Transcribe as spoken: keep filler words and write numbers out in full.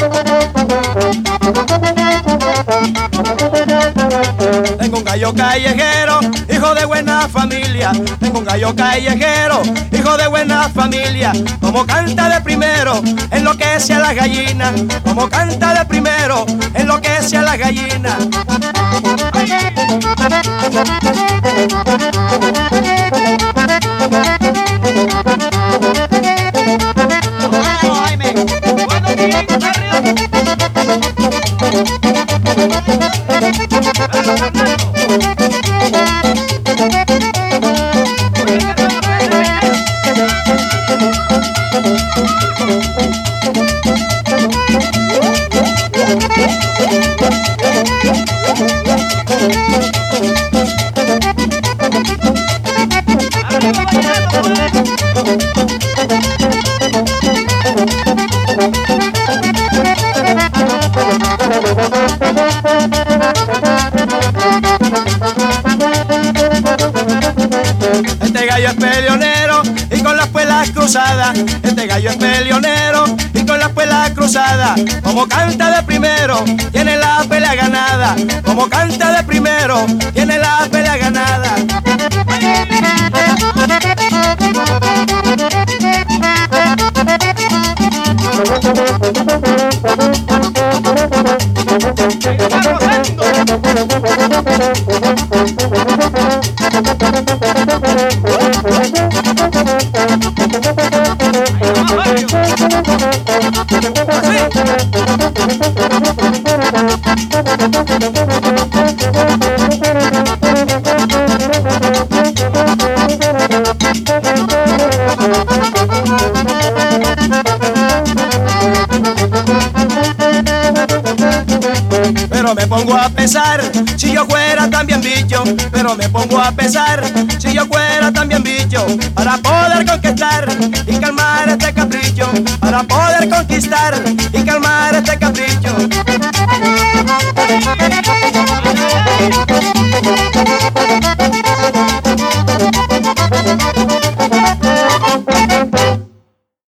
Tengo un gallo callejero, hijo de buena familia. Tengo un gallo callejero, hijo de buena familia. Como canta de primero, enloquece a las gallinas. Como canta de primero, enloquece a las gallinas. Este gallo es peleonero y con las puelas cruzadas. Este gallo es peleonero y con las puelas cruzadas. Como canta de primero, tiene la pelea ganada. Como canta de primero, tiene la pelea ganada. Pero me pongo a pensar, si yo fuera también bicho. Pero me pongo a pensar, si yo fuera también bicho. Para poder conquistar y calmar este capricho. Para poder conquistar y calmar este